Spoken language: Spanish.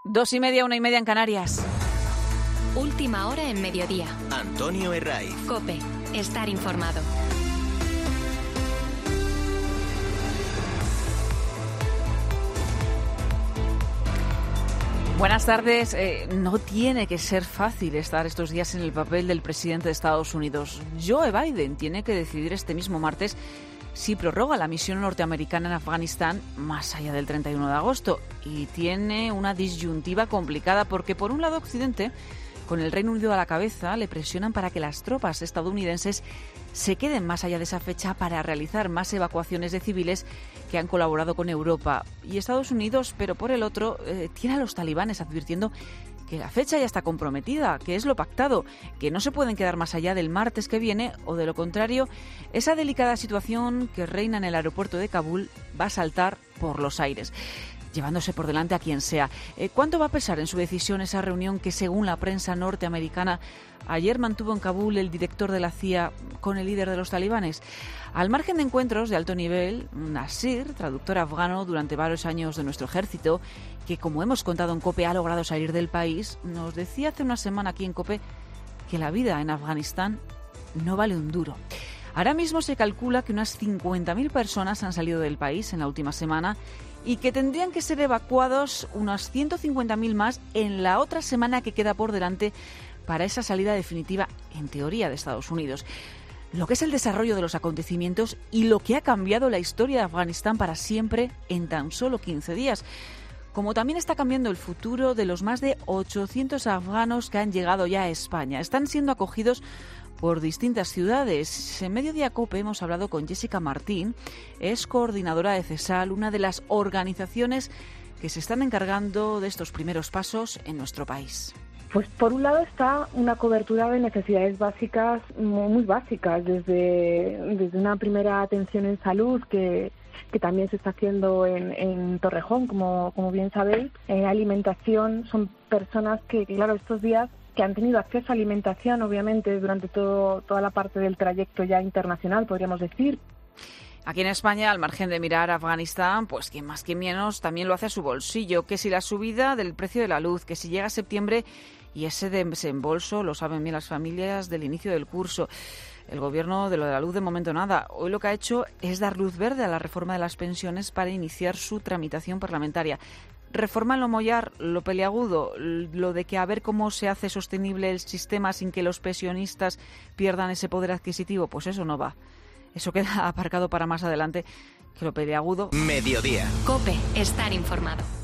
2:30, 1:30 en Canarias. Última hora en mediodía. Antonio Herraiz. COPE. Estar informado. Buenas tardes. No tiene que ser fácil estar estos días en el papel del presidente de Estados Unidos. Joe Biden tiene que decidir este mismo martes si prorroga la misión norteamericana en Afganistán más allá del 31 de agosto. Y tiene una disyuntiva complicada porque, por un lado, Occidente, con el Reino Unido a la cabeza, le presionan para que las tropas estadounidenses se queden más allá de esa fecha para realizar más evacuaciones de civiles que han colaborado con Europa. Y Estados Unidos, pero por el otro, tiene a los talibanes advirtiendo que la fecha ya está comprometida, que es lo pactado, que no se pueden quedar más allá del martes que viene, o de lo contrario, esa delicada situación que reina en el aeropuerto de Kabul va a saltar por los aires, llevándose por delante a quien sea. ¿Cuánto va a pesar en su decisión esa reunión que, según la prensa norteamericana, ayer mantuvo en Kabul el director de la CIA con el líder de los talibanes? Al margen de encuentros de alto nivel, Nasir, traductor afgano durante varios años de nuestro ejército, que, como hemos contado en COPE, ha logrado salir del país, nos decía hace una semana aquí en COPE que la vida en Afganistán no vale un duro. Ahora mismo se calcula que unas 50.000 personas han salido del país en la última semana y que tendrían que ser evacuados unas 150.000 más en la otra semana que queda por delante para esa salida definitiva, en teoría, de Estados Unidos. Lo que es el desarrollo de los acontecimientos y lo que ha cambiado la historia de Afganistán para siempre en tan solo 15 días. Como también está cambiando el futuro de los más de 800 afganos que han llegado ya a España. Están siendo acogidos por distintas ciudades. En Mediodía COPE hemos hablado con Jessica Martín, es coordinadora de CESAL, una de las organizaciones que se están encargando de estos primeros pasos en nuestro país. Pues por un lado está una cobertura de necesidades básicas, muy básicas, desde una primera atención en salud que también se está haciendo en Torrejón, como bien sabéis. Alimentación, son personas que, claro, estos días que han tenido acceso a alimentación, obviamente, durante toda la parte del trayecto ya internacional, podríamos decir. Aquí en España, al margen de mirar a Afganistán, pues quien más que menos también lo hace a su bolsillo. Que si la subida del precio de la luz, que si llega septiembre y ese desembolso lo saben bien las familias del inicio del curso. El Gobierno de lo de la luz de momento nada. Hoy lo que ha hecho es dar luz verde a la reforma de las pensiones para iniciar su tramitación parlamentaria. Reforma en lo mollar, lo peliagudo, lo de que a ver cómo se hace sostenible el sistema sin que los pensionistas pierdan ese poder adquisitivo, pues eso no va. Eso queda aparcado para más adelante, que lo peliagudo. Mediodía. COPE. Estar informado.